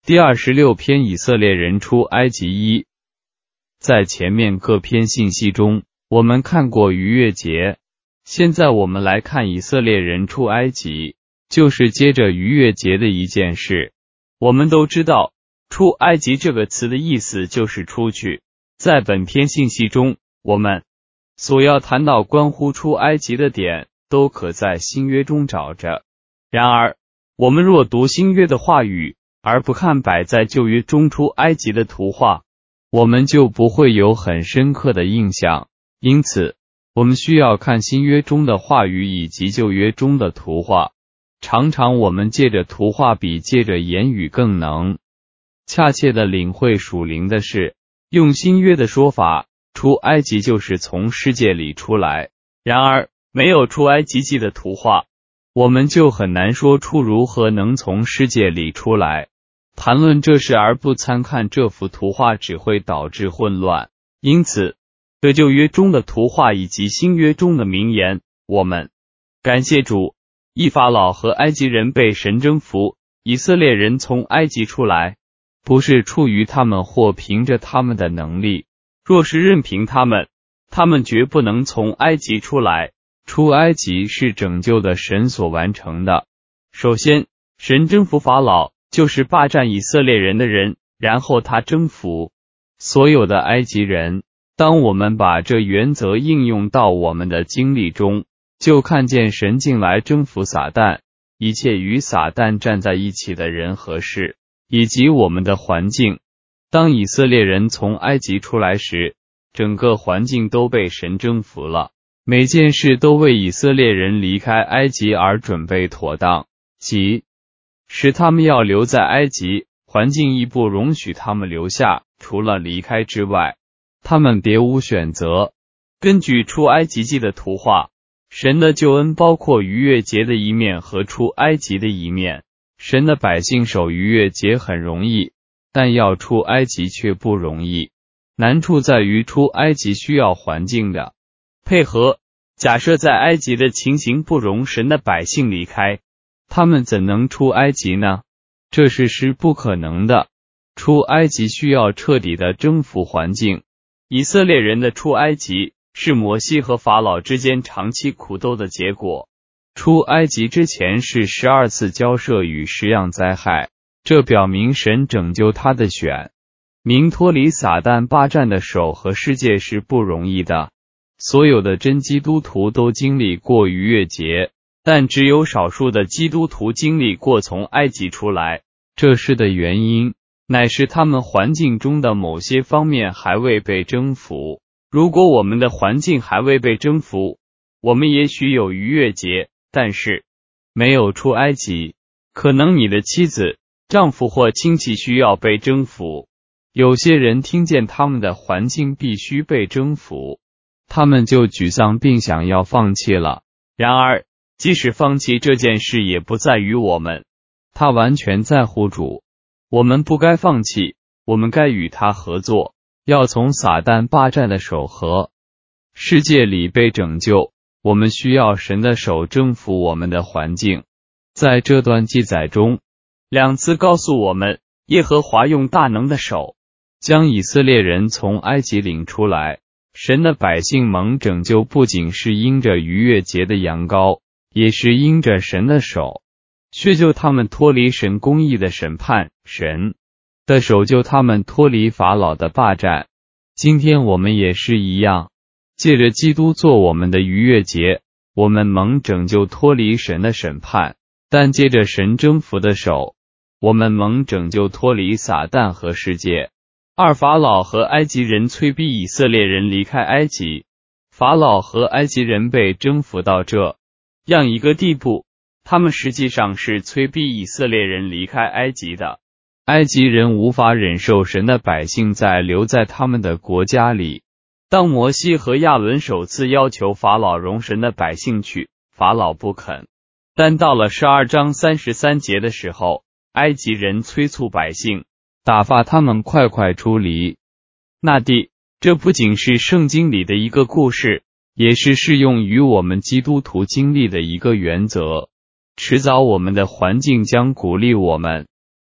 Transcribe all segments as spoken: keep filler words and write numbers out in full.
第二十六篇以色列人出埃及一。在前面各篇信息中，我们看过逾越节，现在我们来看以色列人出埃及，就是接着逾越节的一件事。我们都知道，出埃及这个词的意思就是出去。在本篇信息中，我们所要谈到关乎出埃及的点，都可在新约中找着。然而，我们若读新约的话语，而不看摆在旧约中出埃及的图画，我们就不会有很深刻的印象。因此，我们需要看新约中的话语以及旧约中的图画。常常我们借着图画比借着言语更能恰切地领会属灵的事。用新约的说法，出埃及就是从世界里出来。然而，没有出埃及记的图画，我们就很难说出如何能从世界里出来。谈论这事而不参看这幅图画，只会导致混乱。因此，对旧约中的图画以及新约中的名言，我们感谢主，以法老和埃及人被神征服，以色列人从埃及出来，不是出于他们或凭着他们的能力。若是任凭他们，他们绝不能从埃及出来。出埃及是拯救的神所完成的。首先，神征服法老，就是霸占以色列人的人，然后他征服所有的埃及人。当我们把这原则应用到我们的经历中，就看见神进来征服撒旦，一切与撒旦站在一起的人和事，以及我们的环境。当以色列人从埃及出来时，整个环境都被神征服了。每件事都为以色列人离开埃及而准备妥当，即使他们要留在埃及，环境亦不容许他们留下，除了离开之外，他们别无选择。根据出埃及记的图画，神的救恩包括逾越节的一面和出埃及的一面。神的百姓守逾越节很容易，但要出埃及却不容易。难处在于出埃及需要环境的配合。假设在埃及的情形不容神的百姓离开，他们怎能出埃及呢？这事是不可能的。出埃及需要彻底的征服环境。以色列人的出埃及是摩西和法老之间长期苦斗的结果。出埃及之前是十二次交涉与十样灾害，这表明神拯救他的选民脱离撒旦霸占的手和世界是不容易的。所有的真基督徒都经历过逾越节，但只有少数的基督徒经历过从埃及出来。这事的原因，乃是他们环境中的某些方面还未被征服。如果我们的环境还未被征服，我们也许有逾越节，但是没有出埃及。可能你的妻子、丈夫或亲戚需要被征服。有些人听见他们的环境必须被征服，他们就沮丧并想要放弃了。然而，即使放弃这件事也不在于我们，他完全在乎主。我们不该放弃，我们该与他合作，要从撒旦霸占的手和世界里被拯救。我们需要神的手征服我们的环境。在这段记载中，两次告诉我们，耶和华用大能的手将以色列人从埃及领出来。神的百姓蒙拯救不仅是因着逾越节的羊羔，也是因着神的手却救他们脱离神公义的审判，神的手救他们脱离法老的霸占。今天我们也是一样，借着基督做我们的逾越节，我们蒙拯救脱离神的审判，但借着神征服的手，我们蒙拯救脱离撒旦和世界。二法老和埃及人催逼以色列人离开埃及。法老和埃及人被征服到这样一个地步，他们实际上是催逼以色列人离开埃及的。埃及人无法忍受神的百姓在留在他们的国家里。当摩西和亚伦首次要求法老容神的百姓去，法老不肯。但到了十二章三十三节的时候，埃及人催促百姓，打发他们快快出离那地。这不仅是圣经里的一个故事，也是适用于我们基督徒经历的一个原则。迟早我们的环境将鼓励我们，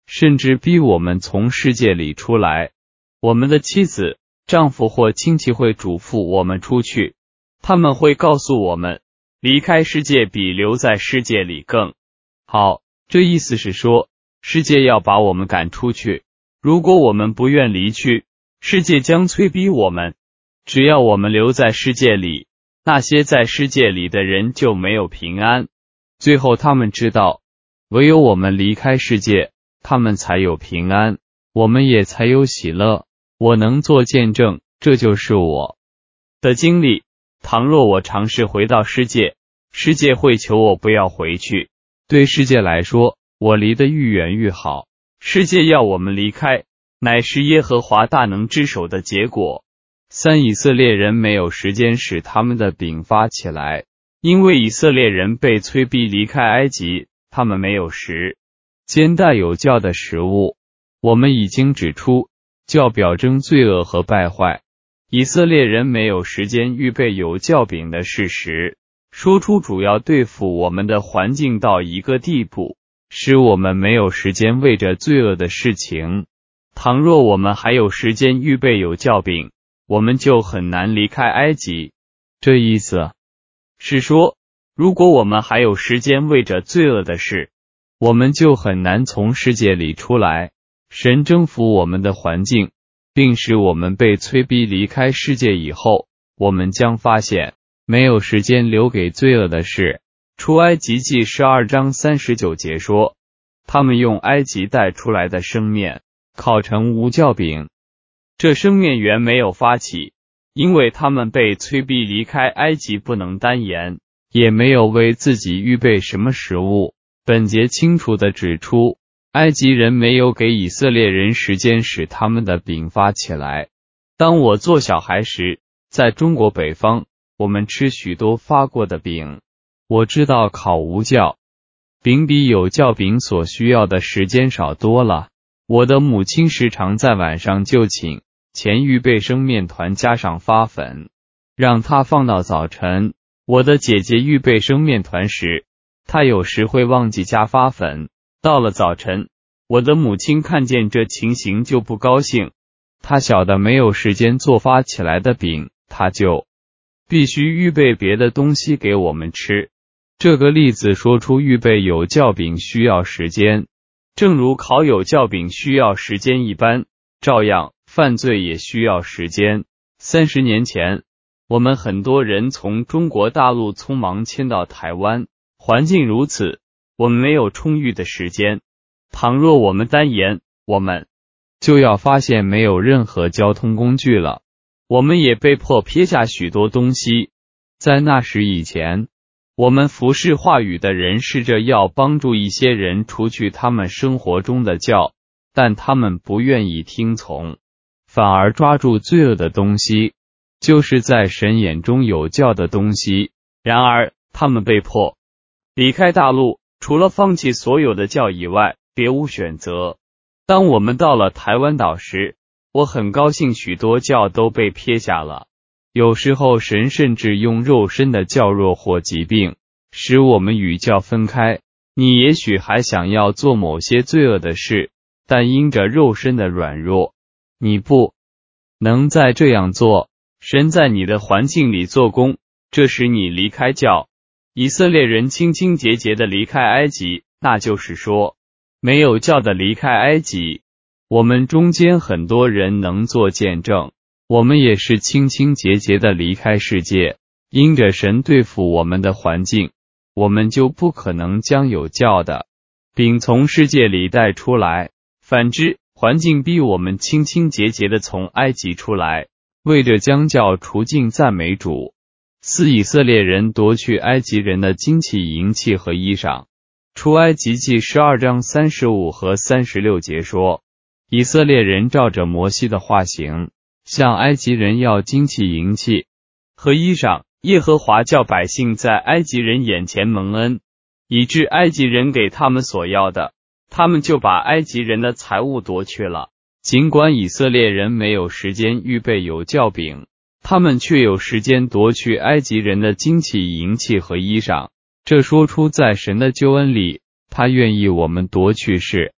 甚至逼我们从世界里出来。我们的妻子、丈夫或亲戚会嘱咐我们出去，他们会告诉我们，离开世界比留在世界里更好。这意思是说，世界要把我们赶出去，如果我们不愿离去，世界将催逼我们。只要我们留在世界里，那些在世界里的人就没有平安。最后他们知道，唯有我们离开世界，他们才有平安，我们也才有喜乐。我能做见证，这就是我的经历。倘若我尝试回到世界，世界会求我不要回去。对世界来说，我离得愈远愈好。世界要我们离开，乃是耶和华大能之手的结果。三、以色列人没有时间使他们的饼发起来，因为以色列人被催逼离开埃及，他们没有时间带有酵的食物。我们已经指出，酵表征罪恶和败坏。以色列人没有时间预备有酵饼的事实，说出主要对付我们的环境到一个地步，使我们没有时间为着罪恶的事情。倘若我们还有时间预备有酵饼，我们就很难离开埃及。这意思是说，如果我们还有时间为着罪恶的事，我们就很难从世界里出来。神征服我们的环境，并使我们被催逼离开世界以后，我们将发现没有时间留给罪恶的事。出埃及记十二章三十九节说，他们用埃及带出来的生面烤成无酵饼。这生面原没有发起，因为他们被催逼离开埃及不能单言，也没有为自己预备什么食物。本节清楚地指出，埃及人没有给以色列人时间使他们的饼发起来。当我做小孩时，在中国北方，我们吃许多发过的饼。我知道烤无酵饼比有酵饼所需要的时间少多了。我的母亲时常在晚上就寝前预备生面团加上发粉，让它放到早晨。我的姐姐预备生面团时，她有时会忘记加发粉。到了早晨，我的母亲看见这情形就不高兴。她晓得没有时间做发起来的饼，她就必须预备别的东西给我们吃。这个例子说出预备有酵饼需要时间，正如烤有酵饼需要时间一般，照样犯罪也需要时间。三十年前，我们很多人从中国大陆匆忙迁到台湾，环境如此，我们没有充裕的时间。倘若我们单言，我们就要发现没有任何交通工具了。我们也被迫撇下许多东西。在那时以前，我们服侍话语的人试着要帮助一些人除去他们生活中的酵，但他们不愿意听从，反而抓住罪恶的东西，就是在神眼中有酵的东西。然而，他们被迫离开大陆，除了放弃所有的酵以外，别无选择。当我们到了台湾岛时，我很高兴许多酵都被撇下了。有时候神甚至用肉身的酵弱或疾病，使我们与酵分开。你也许还想要做某些罪恶的事，但因着肉身的软弱，你不能再这样做。神在你的环境里做工，这使你离开酵。以色列人清清洁洁的离开埃及，那就是说，没有酵的离开埃及。我们中间很多人能做见证，我们也是清清洁洁的离开世界。因着神对付我们的环境，我们就不可能将有酵的饼从世界里带出来。反之，环境逼我们清清洁洁的从埃及出来，为着将酵除尽赞美主。四、以色列人夺去埃及人的金器、银器和衣裳。出埃及记十二章三十五和三十六节说，以色列人照着摩西的话行，向埃及人要金器、银器和衣裳。耶和华叫百姓在埃及人眼前蒙恩，以致埃及人给他们所要的，他们就把埃及人的财物夺去了。尽管以色列人没有时间预备有酵饼，他们却有时间夺去埃及人的金器、银器和衣裳。这说出在神的救恩里，他愿意我们夺去是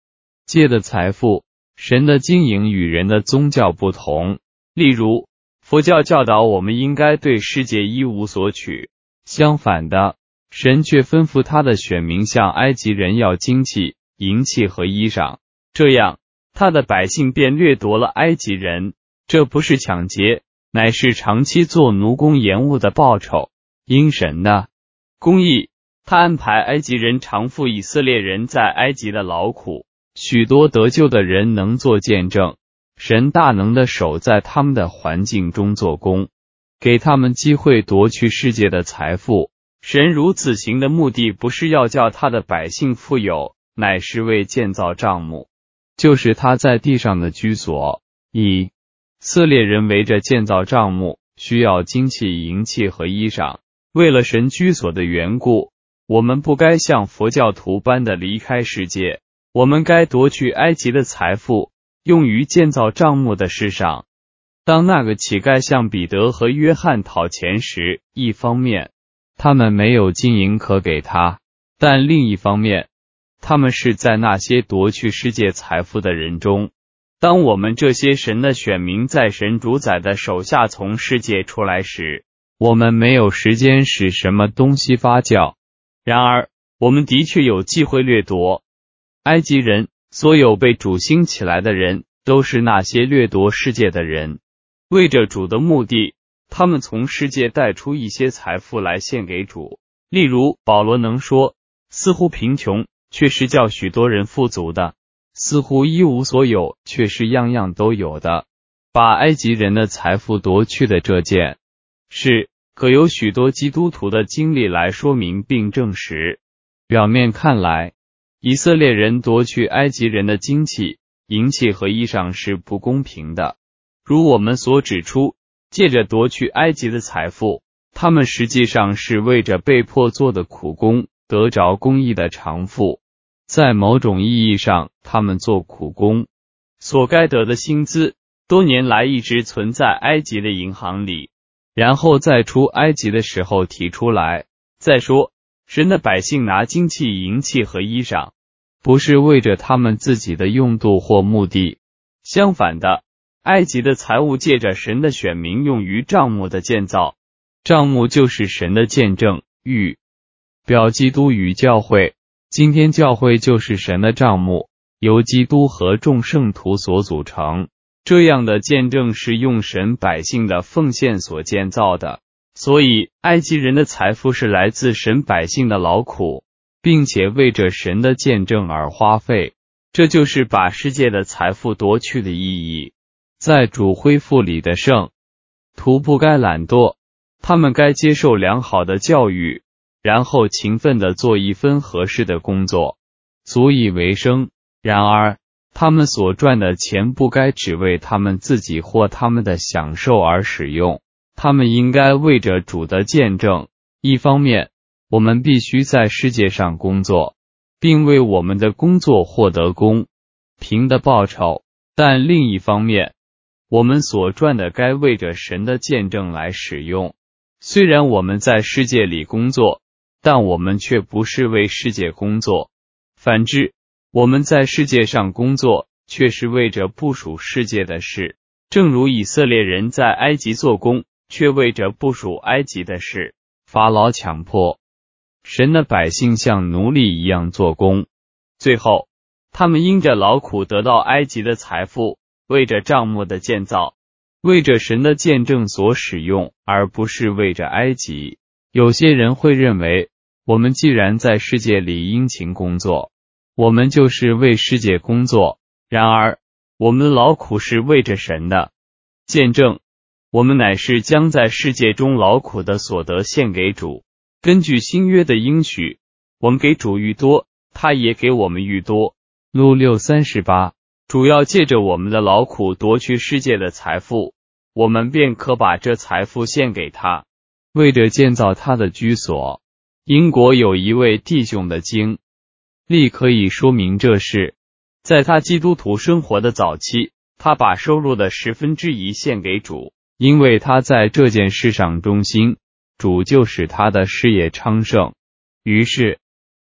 界的财富，神的经营与人的宗教不同。例如，佛教教导我们应该对世界一无所取，相反的，神却吩咐他的选民向埃及人要金器、银器和衣裳，这样他的百姓便掠夺了埃及人。这不是抢劫，乃是长期做奴工延误的报酬。因神的公义，他安排埃及人偿付以色列人在埃及的劳苦，许多得救的人能做见证。神大能的手在他们的环境中做工，给他们机会夺取世界的财富。神如此行的目的不是要叫他的百姓富有，乃是为建造帐幕，就是他在地上的居所。以色列人围着建造帐幕，需要金器、银器和衣裳。为了神居所的缘故，我们不该像佛教徒般的离开世界，我们该夺取埃及的财富，用于建造帐幕的事上。当那个乞丐向彼得和约翰讨钱时，一方面他们没有金银可给他，但另一方面他们是在那些夺取世界财富的人中。当我们这些神的选民在神主宰的手下从世界出来时，我们没有时间使什么东西发酵。然而我们的确有机会掠夺埃及人。所有被主兴起来的人都是那些掠夺世界的人，为着主的目的，他们从世界带出一些财富来献给主。例如，保罗能说，似乎贫穷，却是叫许多人富足的；似乎一无所有，却是样样都有的。把埃及人的财富夺去的这件事，可由许多基督徒的经历来说明并证实。表面看来，以色列人夺去埃及人的金器、银器和衣裳是不公平的。如我们所指出，借着夺取埃及的财富，他们实际上是为着被迫做的苦工得着公义的偿付。在某种意义上，他们做苦工所该得的薪资，多年来一直存在埃及的银行里，然后在出埃及的时候提出来。再说，神的百姓拿金器、银器和衣裳，不是为着他们自己的用度或目的。相反的，埃及的财物借着神的选民用于帐幕的建造。帐幕就是神的见证，预表基督与教会。今天教会就是神的帐幕，由基督和众圣徒所组成。这样的见证是用神百姓的奉献所建造的。所以，埃及人的财富是来自神百姓的劳苦，并且为着神的见证而花费。这就是把世界的财富夺去的意义。在主恢复里的圣徒不该懒惰，他们该接受良好的教育，然后勤奋地做一份合适的工作，足以为生。然而，他们所赚的钱不该只为他们自己或他们的享受而使用。他们应该为着主的见证。一方面，我们必须在世界上工作，并为我们的工作获得公平的报酬，但另一方面，我们所赚的该为着神的见证来使用。虽然我们在世界里工作，但我们却不是为世界工作。反之，我们在世界上工作，却是为着不属世界的事。正如以色列人在埃及做工，却为着不属埃及的事。法老强迫神的百姓像奴隶一样做工，最后他们因着劳苦得到埃及的财富，为着帐幕的建造，为着神的见证所使用，而不是为着埃及。有些人会认为，我们既然在世界里殷勤工作，我们就是为世界工作。然而，我们的劳苦是为着神的见证，我们乃是将在世界中劳苦的所得献给主。根据新约的应许，我们给主愈多，他也给我们愈多。路六三十八，主要借着我们的劳苦夺取世界的财富，我们便可把这财富献给他，为着建造他的居所。英国有一位弟兄的经历可以说明这事。在他基督徒生活的早期，他把收入的十分之一献给主，因为他在这件事上忠心，主就使他的事业昌盛。于是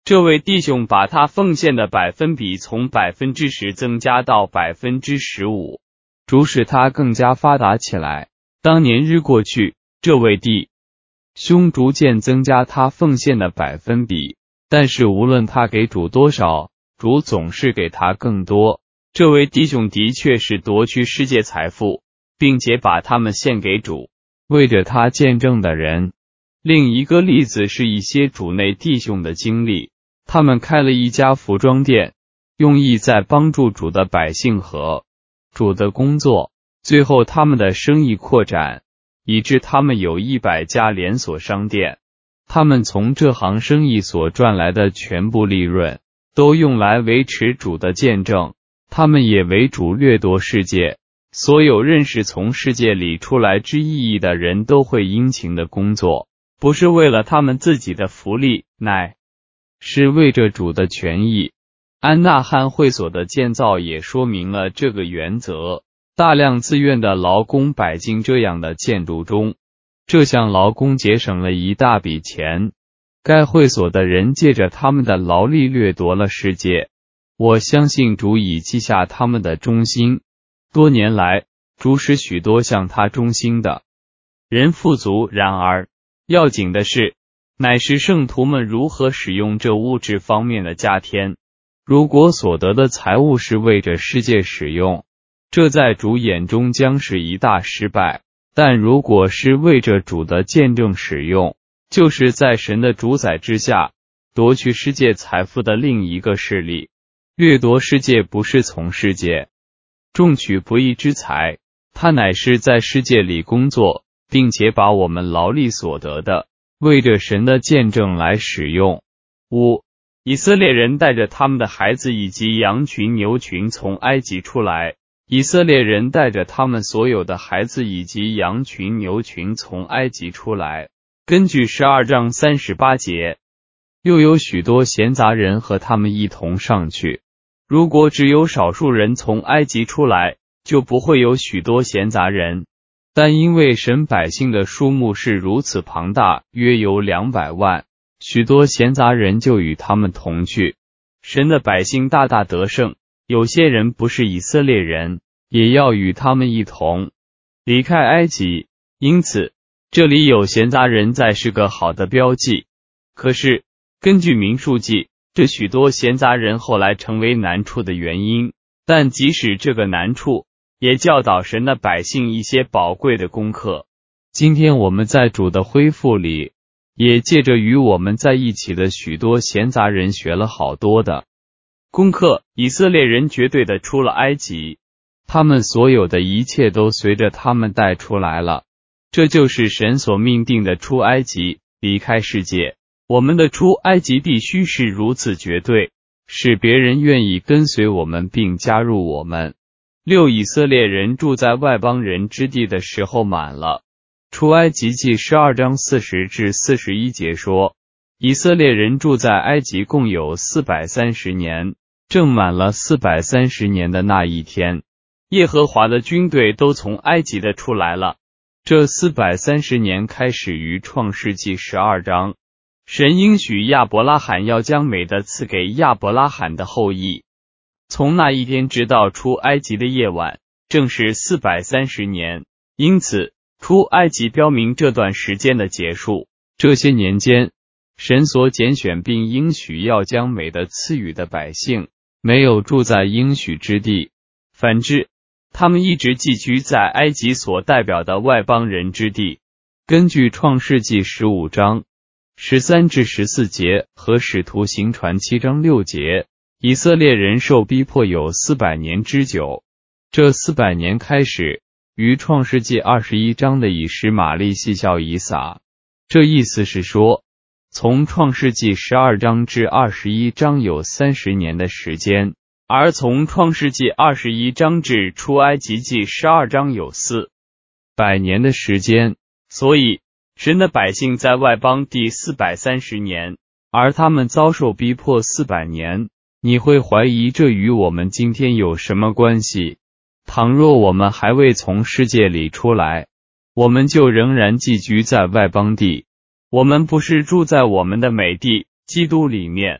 这位弟兄把他奉献的百分比从百分之十增加到百分之十五，主使他更加发达起来。当年日过去，这位弟兄逐渐增加他奉献的百分比，但是无论他给主多少，主总是给他更多。这位弟兄的确是夺去世界财富，并且把他们献给主，为着他见证的人。另一个例子是一些主内弟兄的经历，他们开了一家服装店，用意在帮助主的百姓和主的工作。最后他们的生意扩展，以致他们有一百家连锁商店。他们从这行生意所赚来的全部利润，都用来维持主的见证。他们也为主掠夺世界。所有认识从世界里出来之意义的人都会殷勤的工作，不是为了他们自己的福利，乃是为着主的权益。安纳汉会所的建造也说明了这个原则。大量自愿的劳工摆进这样的建筑中，这项劳工节省了一大笔钱。该会所的人借着他们的劳力掠夺了世界。我相信主已记下他们的忠心。多年来，主使许多向他忠心的人富足。然而，要紧的是，乃是圣徒们如何使用这物质方面的加添。如果所得的财物是为着世界使用，这在主眼中将是一大失败。但如果是为着主的见证使用，就是在神的主宰之下，夺取世界财富的另一个势力。掠夺世界不是从世界重取不义之财，他乃是在世界里工作，并且把我们劳力所得的，为着神的见证来使用。五、以色列人带着他们的孩子以及羊群牛群从埃及出来。以色列人带着他们所有的孩子以及羊群牛群从埃及出来。根据十二章三十八节，又有许多闲杂人和他们一同上去。如果只有少数人从埃及出来，就不会有许多闲杂人。但因为神百姓的数目是如此庞大，约有两百万，许多闲杂人就与他们同去。神的百姓大大得胜。有些人不是以色列人，也要与他们一同离开埃及。因此，这里有闲杂人在是个好的标记。可是，根据民数记，这许多闲杂人后来成为难处的原因。但即使这个难处，也教导神的百姓一些宝贵的功课。今天我们在主的恢复里，也借着与我们在一起的许多闲杂人学了好多的功课。以色列人绝对的出了埃及，他们所有的一切都随着他们带出来了。这就是神所命定的出埃及，离开世界。我们的出埃及必须是如此绝对，使别人愿意跟随我们并加入我们。六、以色列人住在外邦人之地的时候满了。出埃及记十二章四十至四十一节说，以色列人住在埃及共有四百三十年，正满了四百三十年的那一天，耶和华的军队都从埃及的出来了。这四百三十年开始于创世纪十二章，神应许亚伯拉罕要将美的赐给亚伯拉罕的后裔。从那一天直到出埃及的夜晚，正是四百三十年。因此，出埃及标明这段时间的结束。这些年间，神所拣选并应许要将美的赐予的百姓，没有住在应许之地。反之，他们一直寄居在埃及所代表的外邦人之地。根据创世纪十五章十三至十四节和使徒行传七章六节，以色列人受逼迫有四百年之久。这四百年开始于创世纪二十一章的以实玛利戏笑以撒。这意思是说，从创世纪十二章至二十一章有三十年的时间，而从创世纪二十一章至出埃及记十二章有四百年的时间。所以，神的百姓在外邦地四百三十年，而他们遭受逼迫四百年。你会怀疑这与我们今天有什么关系？倘若我们还未从世界里出来，我们就仍然寄居在外邦地。我们不是住在我们的美地基督里面，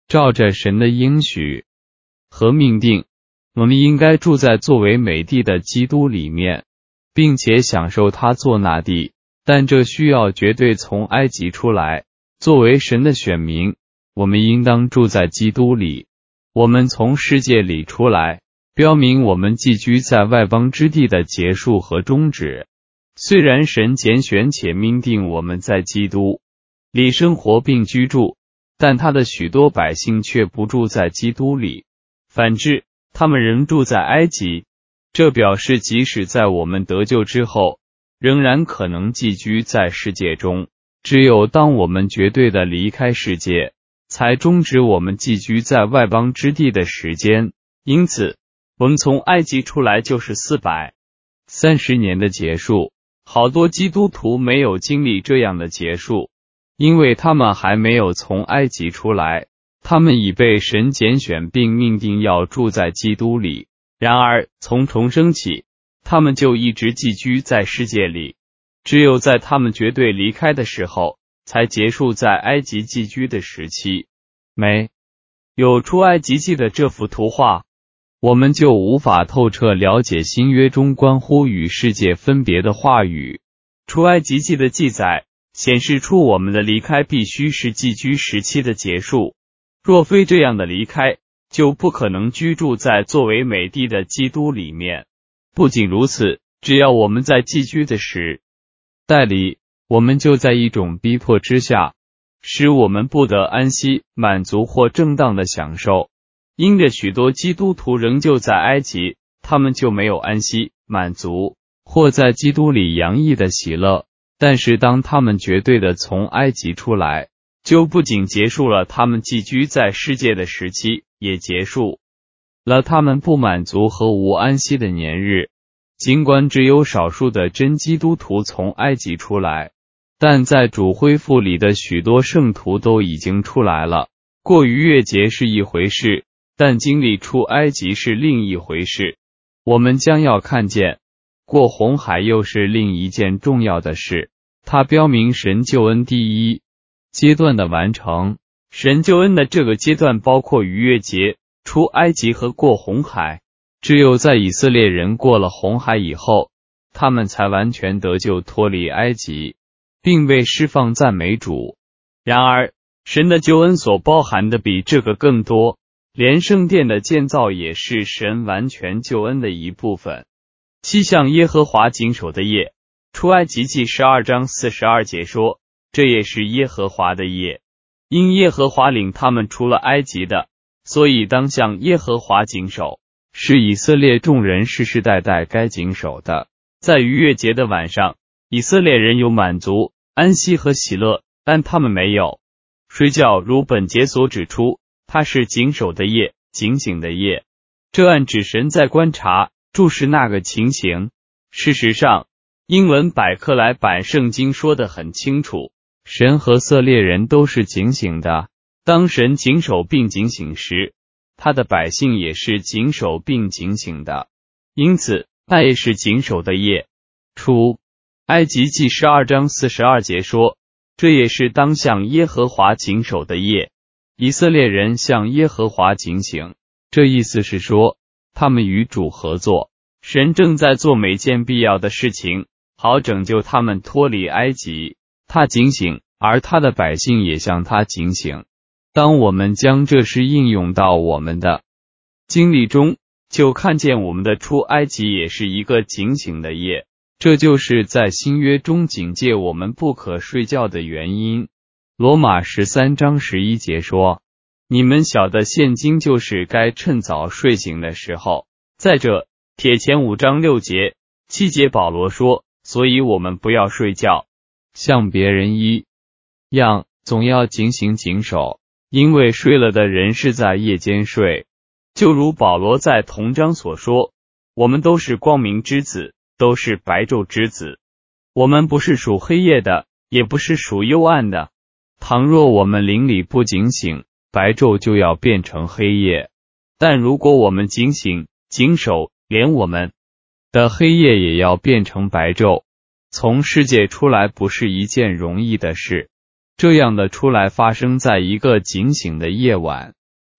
照着神的应许和命定，我们应该住在作为美地的基督里面，并且享受他做那地，但这需要绝对从埃及出来。作为神的选民，我们应当住在基督里。我们从世界里出来，标明我们寄居在外邦之地的结束和终止。虽然神拣选且命定我们在基督里生活并居住，但他的许多百姓却不住在基督里，反之，他们仍住在埃及。这表示即使在我们得救之后，仍然可能寄居在世界中。只有当我们绝对的离开世界，才终止我们寄居在外邦之地的时间。因此，我们从埃及出来就是四百三十年的结束。好多基督徒没有经历这样的结束，因为他们还没有从埃及出来，他们已被神拣选并命定要住在基督里。然而，从重生起，他们就一直寄居在世界里。只有在他们绝对离开的时候，才结束在埃及寄居的时期。没有出埃及记的这幅图画，我们就无法透彻了解新约中关乎与世界分别的话语。出埃及记的记载显示出我们的离开必须是寄居时期的结束，若非这样的离开，就不可能居住在作为美地的基督里面。不仅如此，只要我们在寄居的时代里，我们就在一种逼迫之下，使我们不得安息、满足或正当的享受。因着许多基督徒仍旧在埃及，他们就没有安息、满足，或在基督里洋溢的喜乐。但是当他们绝对的从埃及出来，就不仅结束了他们寄居在世界的时期，也结束了他们不满足和无安息的年日。尽管只有少数的真基督徒从埃及出来，但在主恢复里的许多圣徒都已经出来了。过逾越节是一回事，但经历出埃及是另一回事。我们将要看见，过红海又是另一件重要的事，它标明神救恩第一阶段的完成。神救恩的这个阶段包括逾越节、出埃及和过红海。只有在以色列人过了红海以后，他们才完全得救，脱离埃及，并被释放赞美主。然而，神的救恩所包含的比这个更多，连圣殿的建造也是神完全救恩的一部分。七向耶和华谨守的夜，出埃及记十二章四十二节说，这也是耶和华的夜，因耶和华领他们出了埃及的，所以当向耶和华谨守，是以色列众人世世代代该谨守的。在逾越节的晚上，以色列人有满足、安息和喜乐，但他们没有睡觉，如本节所指出，它是谨守的夜，警醒的夜。这暗指神在观察、注视那个情形。事实上，英文百科来版圣经说得很清楚，神和色列人都是警醒的。当神谨守并警醒时，他的百姓也是谨守并警醒的，因此那也是谨守的夜。出埃及记十二章四十二节说，这也是当向耶和华谨守的夜。以色列人向耶和华警醒，这意思是说，他们与主合作，神正在做每件必要的事情，好拯救他们脱离埃及。他警醒，而他的百姓也向他警醒。当我们将这事应用到我们的经历中，就看见我们的出埃及也是一个警醒的夜。这就是在新约中警戒我们不可睡觉的原因。罗马十三章十一节说，你们晓得现今就是该趁早睡醒的时候。再者，帖前五章六节、七节保罗说，所以我们不要睡觉，像别人一样，总要警醒谨守。因为睡了的人是在夜间睡，就如保罗在同章所说，我们都是光明之子，都是白昼之子。我们不是属黑夜的，也不是属幽暗的。倘若我们灵里不警醒，白昼就要变成黑夜。但如果我们警醒、谨守，连我们的黑夜也要变成白昼。从世界出来不是一件容易的事。这样的出来发生在一个警醒的夜晚。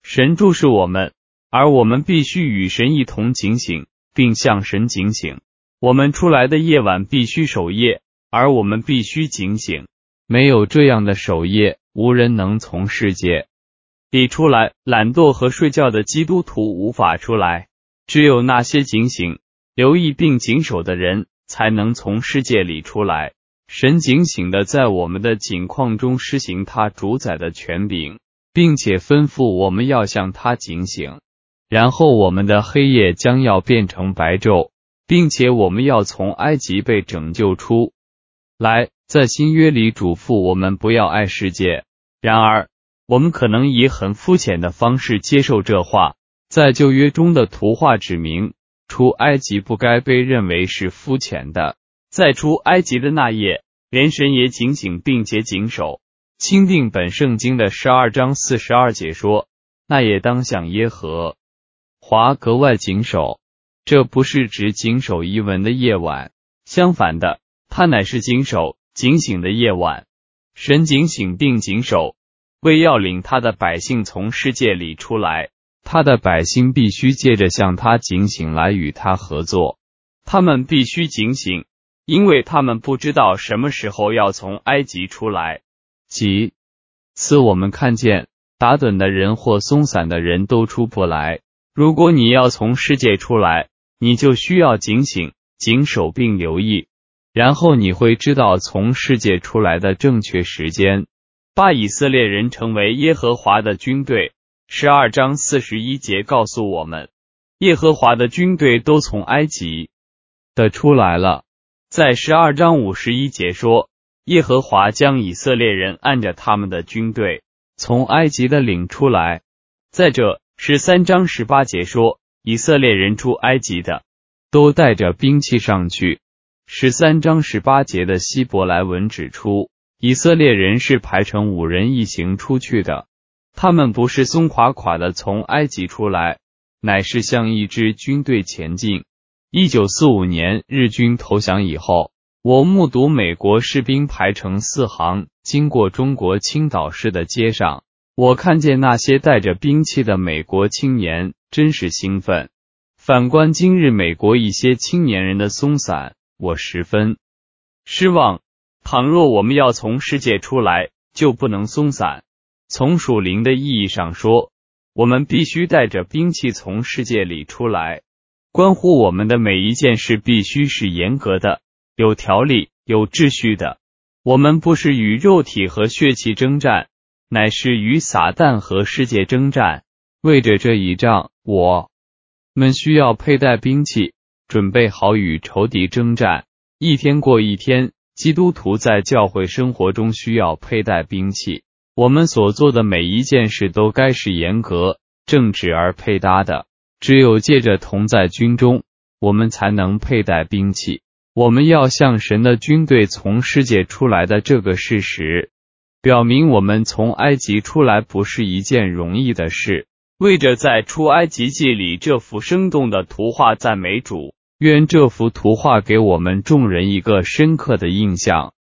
神注视我们，而我们必须与神一同警醒，并向神警醒。我们出来的夜晚必须守夜，而我们必须警醒。没有这样的守夜，无人能从世界里出来。懒惰和睡觉的基督徒无法出来，只有那些警醒、留意并谨守的人才能从世界里出来。神警醒的在我们的境况中施行他主宰的权柄，并且吩咐我们要向他警醒。然后我们的黑夜将要变成白昼，并且我们要从埃及被拯救出来。在新约里嘱咐我们不要爱世界，然而我们可能以很肤浅的方式接受这话。在旧约中的图画指明，出埃及不该被认为是肤浅的。在出埃及的那夜，连神也警醒并且谨守。钦定本圣经的十二章四十二节说，那夜当向耶和华格外谨守。这不是指谨守遗文的夜晚，相反的，它乃是谨守警醒的夜晚。神警醒并谨守，为要领他的百姓从世界里出来。他的百姓必须借着向他警醒来与他合作。他们必须警醒，因为他们不知道什么时候要从埃及出来。其次，我们看见打盹的人或松散的人都出不来。如果你要从世界出来，你就需要警醒、谨守并留意，然后你会知道从世界出来的正确时间。把以色列人成为耶和华的军队。十二章四十一节告诉我们，耶和华的军队都从埃及的出来了。在十二章五十一节说，耶和华将以色列人按着他们的军队从埃及的领出来。再者，十三章十八节说，以色列人出埃及的都带着兵器上去。十三章十八节的希伯来文指出，以色列人是排成五人一行出去的。他们不是松垮垮的从埃及出来，乃是像一支军队前进。一九四五年日军投降以后，我目睹美国士兵排成四行经过中国青岛市的街上，我看见那些带着兵器的美国青年，真是兴奋。反观今日美国一些青年人的松散，我十分失望。倘若我们要从世界出来，就不能松散。从属灵的意义上说，我们必须带着兵器从世界里出来。关乎我们的每一件事必须是严格的、有条理、有秩序的。我们不是与肉体和血气征战，乃是与撒旦和世界征战。为着这一仗，我们需要佩戴兵器，准备好与仇敌征战。一天过一天，基督徒在教会生活中需要佩戴兵器。我们所做的每一件事都该是严格、正直而配搭的。只有借着同在军中，我们才能佩戴兵器。我们要向神的军队从世界出来的这个事实，表明我们从埃及出来不是一件容易的事。为着在出埃及记里这幅生动的图画赞美主，愿这幅图画给我们众人一个深刻的印象。